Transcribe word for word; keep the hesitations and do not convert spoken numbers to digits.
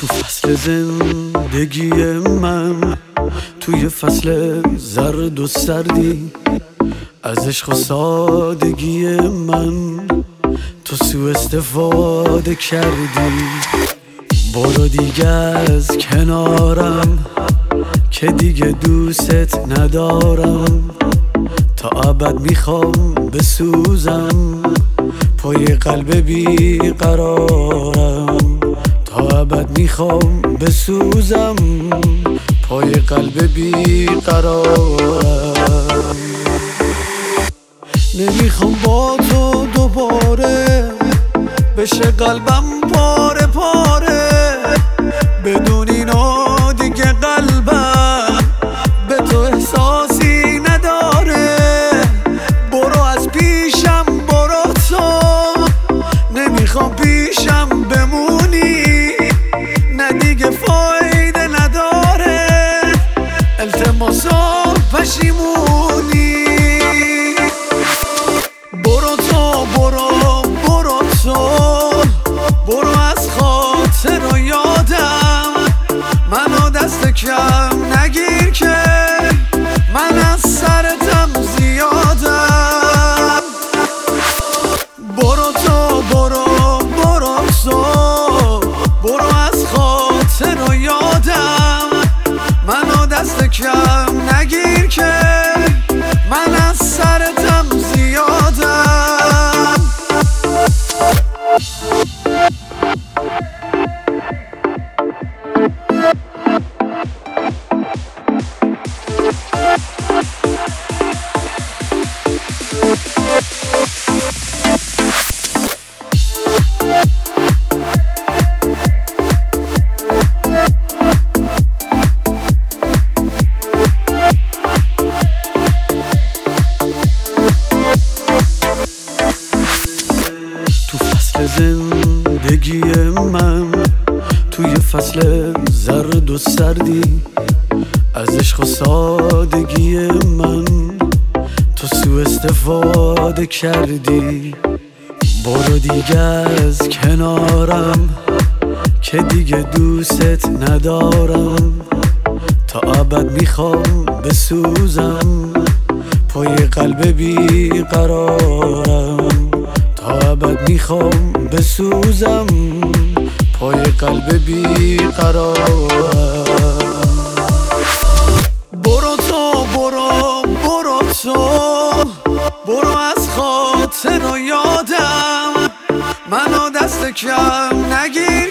تو فصل زندگی من، توی فصل زرد و سردی، از عشق و سادگی من تو سوء استفاده کردی. برو دیگه از کنارم که دیگه دوست ندارم، تا ابد میخوام بسوزم پای قلب بیقرارم. تا ابد میخوام بسوزم پای قلب بیقرارم. نمیخوام با تو دوباره بشه قلبم پاره پاره، بدون اینا دیگه قلبم به تو احساسی نداره. برو از پیشم برو تو، نمیخوام پیشم بمونی، نه دیگه فایده نداره التماسا پشیمونی. برو تو برو برو تو، برو از خاطر و یادم منو دست کم نگیر که من از سرتم زیادم. برو تو برو برو تو، برو از خاطر و یادم منو دست کم نگیر که من از سرتم زیادم. تو فصل زندگی من، توی فصل زرد و سردی، از عشق و سادگی من تو سوء استفاده کردی. برو دیگه از کنارم که دیگه دوست ندارم، تا ابد میخوام بسوزم پای قلب بیقرارم. تا ابد میخوام بسوزم پای قلب بیقرارم. برو تو برو برو تو، برو از خاطر و یادم منو دست کم نگیر